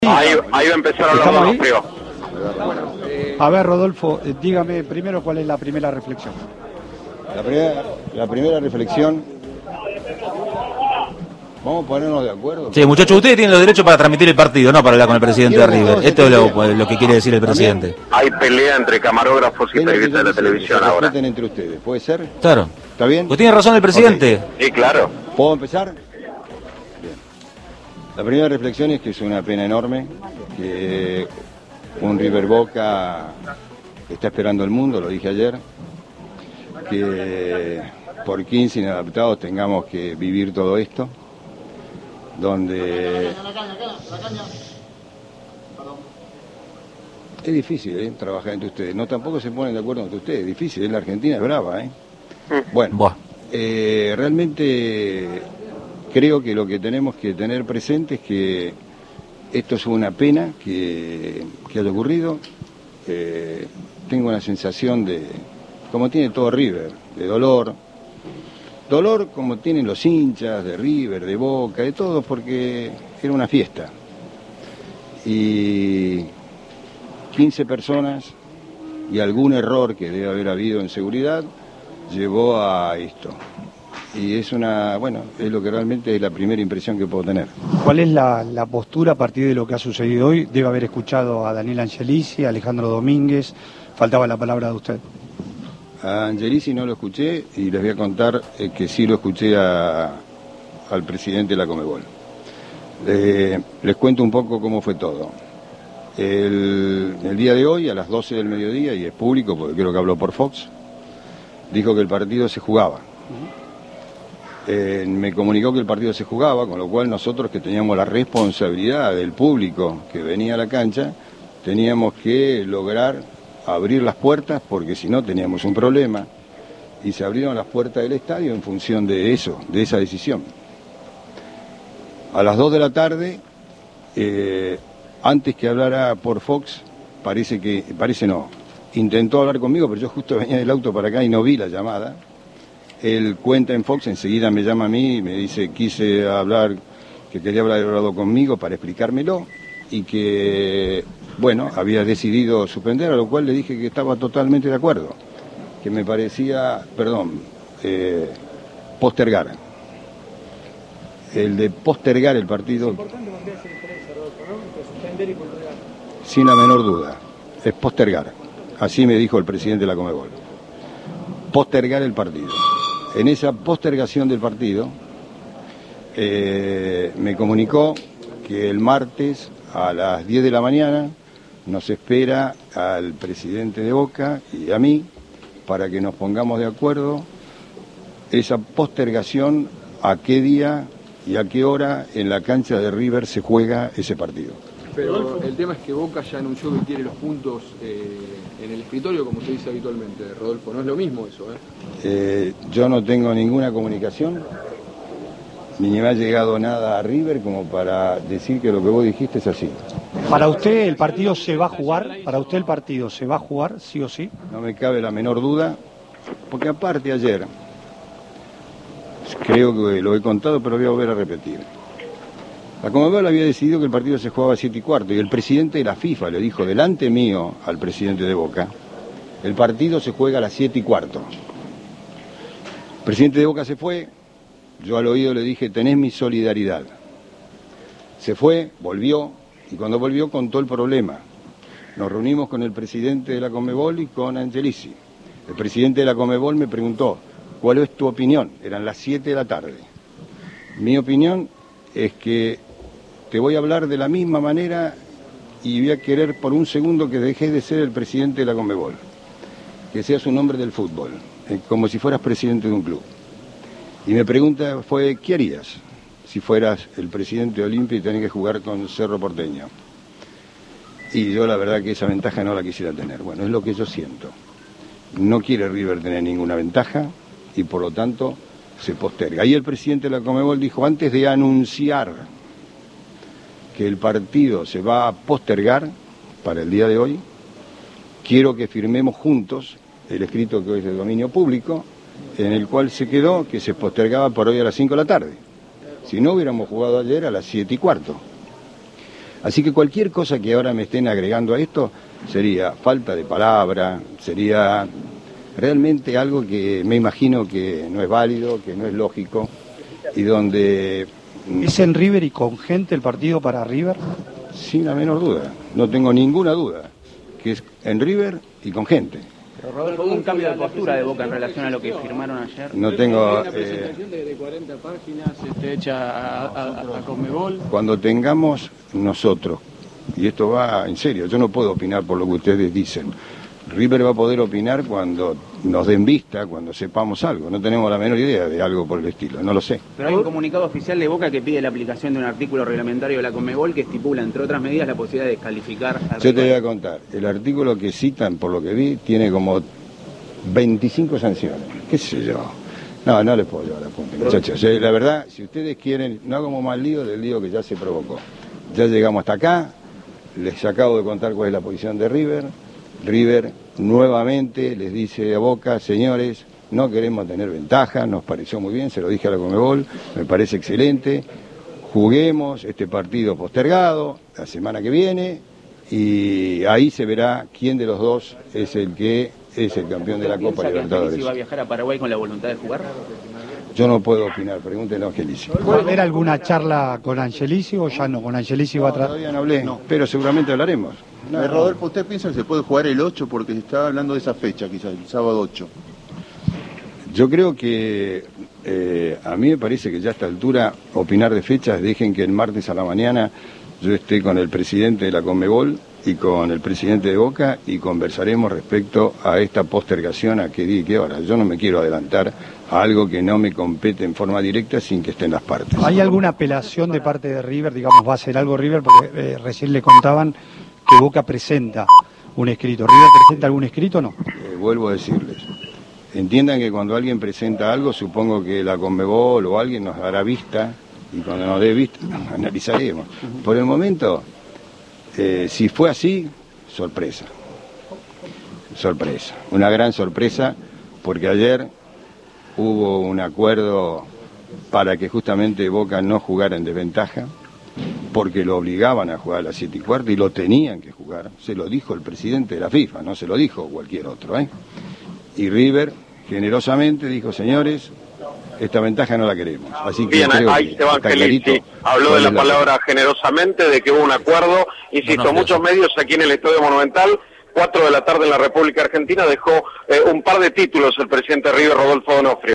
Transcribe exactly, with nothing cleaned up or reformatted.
Ahí, ahí va a empezar a hablar más frío. A ver, Rodolfo, dígame primero cuál es la primera reflexión. La primera, la primera reflexión, vamos a ponernos de acuerdo. Sí, muchachos, ustedes tienen los derechos para transmitir el partido, no para hablar con el presidente de River. Esto es lo, lo que quiere decir el presidente. Hay pelea entre camarógrafos y periodistas de la televisión ahora. Respeten entre ustedes, ¿puede ser? Claro. ¿Está bien? Pues tiene razón el presidente. Okay. Sí, claro. ¿Puedo empezar? Bien. La primera reflexión es que es una pena enorme que un River Boca está esperando el mundo, lo dije ayer, que por quince inadaptados tengamos que vivir todo esto, donde es difícil ¿eh? trabajar entre ustedes, no tampoco se ponen de acuerdo entre ustedes, es difícil, la Argentina es brava, ¿eh? Bueno, Buah. eh, realmente creo que lo que tenemos que tener presente es que esto es una pena que, que haya ocurrido. Eh, tengo una sensación de, como tiene todo River, de dolor. Dolor como tienen los hinchas de River, de Boca, de todos, porque era una fiesta. Y quince personas y algún error que debe haber habido en seguridad llevó a esto. Y es una, bueno, es lo que realmente es la primera impresión que puedo tener. ¿Cuál es la, la postura a partir de lo que ha sucedido hoy? Debe haber escuchado a Daniel Angelici, a Alejandro Domínguez, faltaba la palabra de usted. A Angelici no lo escuché y les voy a contar eh, que sí lo escuché a, al presidente de la Conmebol. Eh, les cuento un poco cómo fue todo. El, el día de hoy, a las doce del mediodía, y es público porque creo que habló por Fox, dijo que el partido se jugaba. Eh, me comunicó que el partido se jugaba, con lo cual nosotros que teníamos la responsabilidad del público que venía a la cancha, teníamos que lograr abrir las puertas porque si no teníamos un problema, y se abrieron las puertas del estadio en función de eso, de esa decisión. A las dos de la tarde, eh, antes que hablara por Fox, parece que, parece no, intentó hablar conmigo, pero yo justo venía del auto para acá y no vi la llamada. Él cuenta en Fox, enseguida me llama a mí y me dice, quise hablar, que quería haber hablado conmigo para explicármelo y que, bueno, había decidido suspender, a lo cual le dije que estaba totalmente de acuerdo, que me parecía, perdón, eh, postergar. El de postergar el partido. Es importante mantener esa diferencia, Rodolfo, ¿no? Entre suspender y postergar. Sin la menor duda, es postergar. Así me dijo el presidente de la Conmebol. Postergar el partido. En esa postergación del partido, eh, me comunicó que el martes a las diez de la mañana nos espera al presidente de Boca y a mí para que nos pongamos de acuerdo esa postergación a qué día y a qué hora en la cancha de River se juega ese partido. Pero el tema es que Boca ya anunció que quiere los puntos eh, en el escritorio, como se dice habitualmente, Rodolfo. No es lo mismo eso, ¿eh? Eh, yo no tengo ninguna comunicación, ni me ha llegado nada a River como para decir que lo que vos dijiste es así. ¿Para usted el partido se va a jugar? ¿Para usted el partido se va a jugar, sí o sí? No me cabe la menor duda, porque aparte ayer, creo que lo he contado, pero voy a volver a repetir. La Conmebol había decidido que el partido se jugaba a siete y cuarto y el presidente de la FIFA le dijo delante mío al presidente de Boca, el partido se juega a las siete y cuarto. El presidente de Boca se fue, yo al oído le dije, tenés mi solidaridad. Se fue, volvió y cuando volvió contó el problema. Nos reunimos con el presidente de la Conmebol y con Angelici. El presidente de la Conmebol me preguntó, ¿cuál es tu opinión? Eran las siete de la tarde. Mi opinión es que te voy a hablar de la misma manera y voy a querer por un segundo que dejes de ser el presidente de la Conmebol, que seas un hombre del fútbol, eh, como si fueras presidente de un club. Y mi pregunta fue, ¿qué harías si fueras el presidente de Olimpia y tenés que jugar con Cerro Porteño? Y yo la verdad que esa ventaja no la quisiera tener. Bueno, es lo que yo siento. No quiere River tener ninguna ventaja y por lo tanto se posterga. Ahí el presidente de la Conmebol dijo, antes de anunciar que el partido se va a postergar para el día de hoy, quiero que firmemos juntos el escrito que hoy es de dominio público, en el cual se quedó que se postergaba por hoy a las cinco de la tarde. Si no, hubiéramos jugado ayer a las siete y cuarto. Así que cualquier cosa que ahora me estén agregando a esto sería falta de palabra, sería realmente algo que me imagino que no es válido, que no es lógico, y donde... ¿Es en River y con gente el partido para River? Sin la menor duda, no tengo ninguna duda, que es en River y con gente. Pero Rodolfo, ¿hubo un cambio de postura de Boca en relación a lo que firmaron ayer? No tengo... Una presentación eh... de cuarenta páginas este, hecha a, a, a Conmebol. Cuando tengamos nosotros, y esto va en serio, yo no puedo opinar por lo que ustedes dicen, River va a poder opinar cuando nos den vista, cuando sepamos algo. No tenemos la menor idea de algo por el estilo, no lo sé. Pero hay un comunicado oficial de Boca que pide la aplicación de un artículo reglamentario de la Conmebol que estipula, entre otras medidas, la posibilidad de descalificar a Yo te voy a contar, el artículo que citan, por lo que vi, tiene como veinticinco sanciones. ¿Qué sé yo? No, no les puedo llevar a punto, muchachos. La verdad, si ustedes quieren, no hagamos más lío del lío que ya se provocó. Ya llegamos hasta acá, les acabo de contar cuál es la posición de River. River nuevamente les dice a Boca, señores, no queremos tener ventaja, nos pareció muy bien, se lo dije a la Conmebol, me parece excelente, juguemos este partido postergado la semana que viene y ahí se verá quién de los dos es el que es el campeón de la Copa Libertadores. ¿Piensa que va a viajar a Paraguay con la voluntad de jugar? Yo no puedo opinar, pregúntenle a Angelici. ¿Va a haber alguna charla con Angelici o ya no? ¿Con Angelici va a tratar? Todavía no hablé, no. Pero seguramente hablaremos. No, Rodolfo, ¿usted piensa que se puede jugar el ocho? Porque se está hablando de esa fecha, quizás, el sábado ocho. Yo creo que eh, a mí me parece que ya a esta altura opinar de fechas, dejen que el martes a la mañana yo esté con el presidente de la Conmebol y con el presidente de Boca y conversaremos respecto a esta postergación a qué día y qué hora. Yo no me quiero adelantar a algo que no me compete en forma directa sin que estén las partes. ¿Hay alguna apelación de parte de River? Digamos, ¿va a hacer algo River? Porque eh, recién le contaban que Boca presenta un escrito. ¿River presenta algún escrito o no? Eh, vuelvo a decirles, entiendan que cuando alguien presenta algo, supongo que la Conmebol o alguien nos dará vista y cuando nos dé vista, analizaremos. Por el momento, eh, si fue así, sorpresa. Sorpresa. Una gran sorpresa, porque ayer hubo un acuerdo para que justamente Boca no jugara en desventaja, porque lo obligaban a jugar a las siete y cuarto y lo tenían que jugar. Se lo dijo el presidente de la FIFA, no se lo dijo cualquier otro, ¿eh? Y River generosamente dijo, señores, esta ventaja no la queremos. Así que bien, creo ahí que Esteban Angelici habló de la palabra generosamente, de que hubo un acuerdo. Insisto, no, no, muchos medios aquí en el Estadio Monumental, cuatro de la tarde en la República Argentina, dejó eh, un par de títulos el presidente River, Rodolfo D'Onofrio.